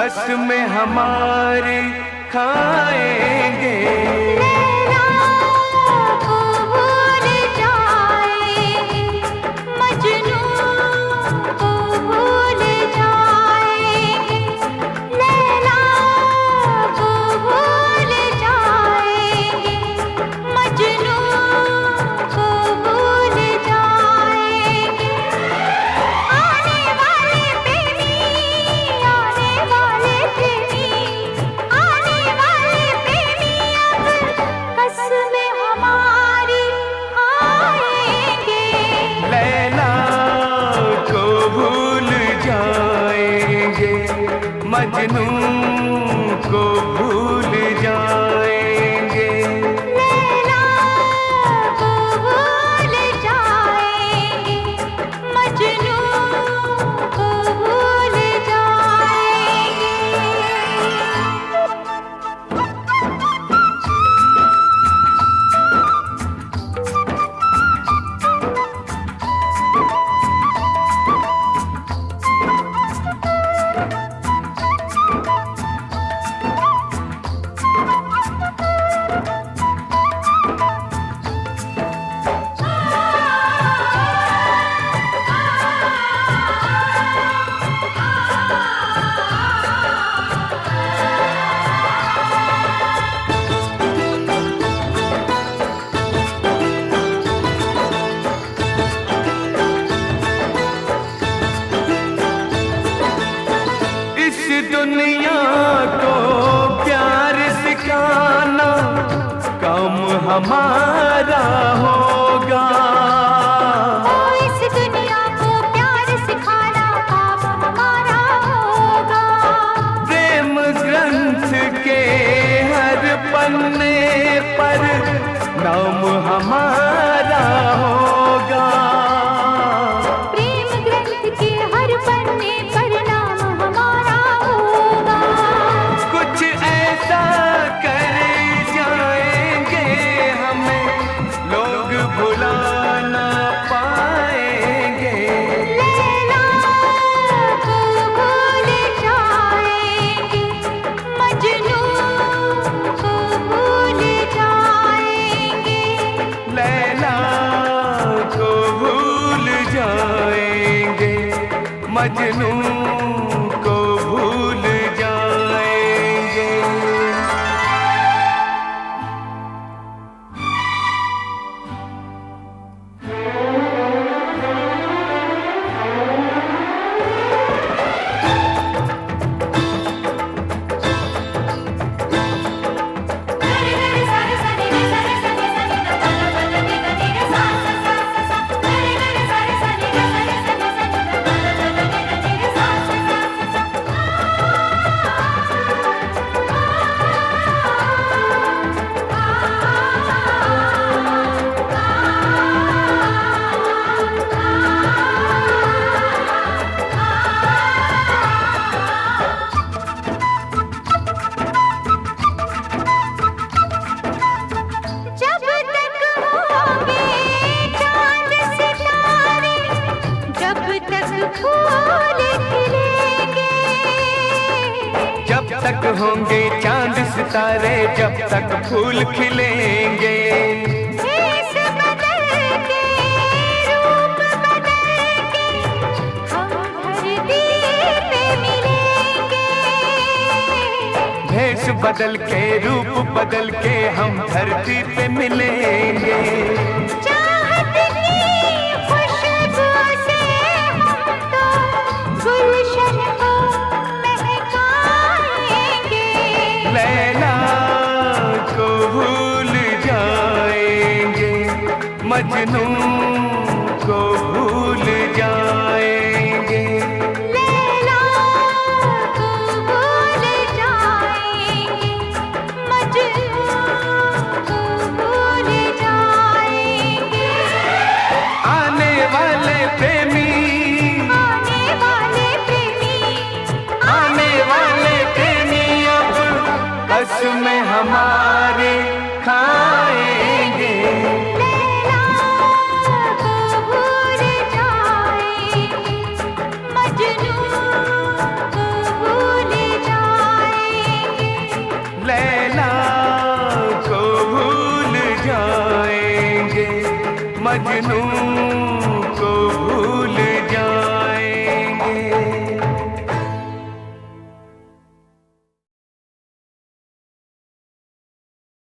कसमें हमारी खाएंगे। मजनू को भूल जाएंगे। लैला को भूल जाएंगे, मजनू को भूल जाएंगे। दुनिया को प्यार सिखाना काम हमारा होगा। इस दुनिया को प्यार सिखाना काम हमारा होगा। प्रेम ग्रंथ के हर पन्ने पर नाम हमारा होगा। प्रेम ग्रंथ के हर पन्ने पर नाम हमारा होगा। कुछ ऐसा कर जाएंगे हमें लोग भुला ना पाएंगे। लैला को भूल जाएंगे, मजनू को भूल जाएंगे। लैला को भूल जाएंगे, मजनू को भूल जाएंगे। जब तक होंगे चांद सितारे, जब तक फूल खिलेंगे। भेष बदल के, रूप बदल के, हम धरती पे मिलेंगे। भेष बदल के, रूप बदल के हम धरती पे मिलेंगे। चाहत की खुशबू से हम तो गुलशन को महकाएंगे। लैला को भूल जाएंगे, मजनू को भूल जाएंगे। लैला को भूल जाएंगे, मजनू को भूल जाएंगे। आने वाले प्रेमी, आने वाले प्रेमी, आने वाले प्रेमी अब कसमें हमारे खाएंगे। लैला को भूल जाएंगे, मजनू को भूल जाएंगे। मजनू को भूल